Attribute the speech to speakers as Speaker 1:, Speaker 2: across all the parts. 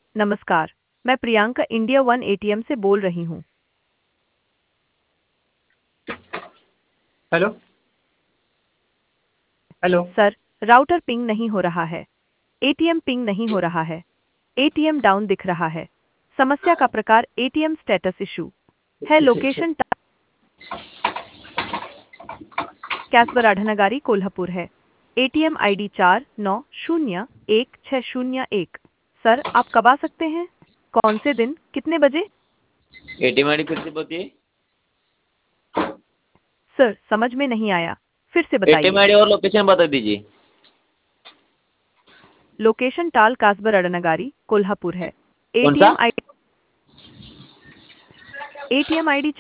Speaker 1: नमस्कार, मैं Priyanka India one ATM से बोल रही हूँ।
Speaker 2: Hello. Hello.
Speaker 1: Sir, router ping नहीं हो रहा है। एटीएम पिंग नहीं हो रहा है। एटीएम डाउन दिख रहा है। समस्या का प्रकार एटीएम स्टेटस इशू है। लोकेशन कैसबर आढनगारी कोल्हापुर है। ATM ID 49016001। सर, आप कब आ सकते हैं? कौन से दिन, कितने बजे?
Speaker 2: एटीएम आईडी फिर से बताइए।
Speaker 1: सर, समझ में नहीं आया, फिर से
Speaker 2: एटीएम
Speaker 1: बताइए।
Speaker 2: आईडी और लोकेशन बता दीजिए।
Speaker 1: लोकेशन टाल कासबर अडनगारी कोल्हापुर है।
Speaker 2: कौन सा?
Speaker 1: ATM ID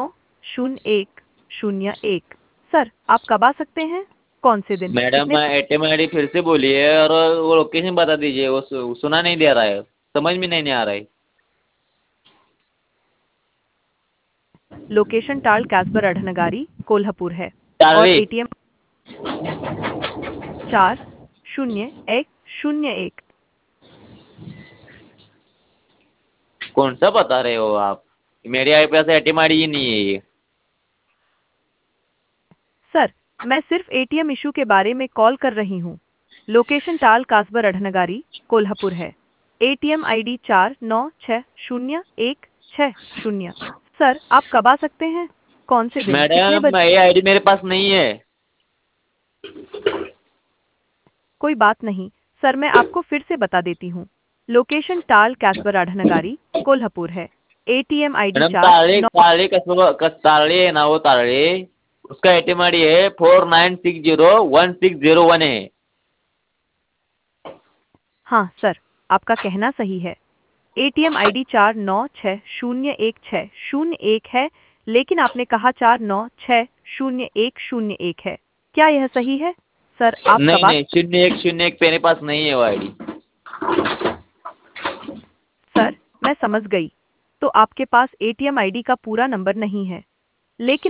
Speaker 1: 490101। सर, आप कब आ सकते हैं? कौन से दिन,
Speaker 2: मैडम
Speaker 1: कितने?
Speaker 2: एटीएम आईडी फिर से बोलिए और वो लोकेशन बता दीजिए। वो सुना नहीं दे रहा है, समझ में नहीं आ रहा है।
Speaker 1: लोकेशन टाल कासबर अडनगारी कोल्हापुर है। और
Speaker 2: तारवी।
Speaker 1: एटीएम 400101।
Speaker 2: कौन सा बता रहे हो आप? मेरे आई पास एटीएम आईडी ही नहीं है ये।
Speaker 1: सर, मैं सिर्फ एटीएम इशू के बारे में कॉल कर रही हूँ। लोकेशन टाल कासबर अडनगारी कोल्हापुर है। ATM ID 496016। सर, आप कब आ सकते हैं? कौन से दिन, कितने
Speaker 2: मैडम
Speaker 1: बजे?
Speaker 2: ये आईडी मेरे पास नहीं है।
Speaker 1: कोई बात नहीं, सर, मैं आपको फिर से बता देती हूँ। लोकेशन टाल कैसबर आढनगारी कोल्हापुर है। एटीएम आईडी
Speaker 2: मैडम
Speaker 1: चार
Speaker 2: तारड़ी
Speaker 1: नौ
Speaker 2: तारड़ी तारड़ी है ना, वो तारड़ी उसका एटीएम आईडी है 49601601 है।
Speaker 1: हाँ सर, आपका कहना सही है। एटीएम आईडी 49601601 है, लेकिन आपने कहा 49601101 है। क्या यह सही है? सर, आप
Speaker 2: नहीं
Speaker 1: कब आ?
Speaker 2: नहीं, 0101 मेरे पास नहीं है वो आईडी।
Speaker 1: सर, मैं समझ गई। तो आपके पास एटीएम आईडी का पूरा नंबर नहीं है, लेकिन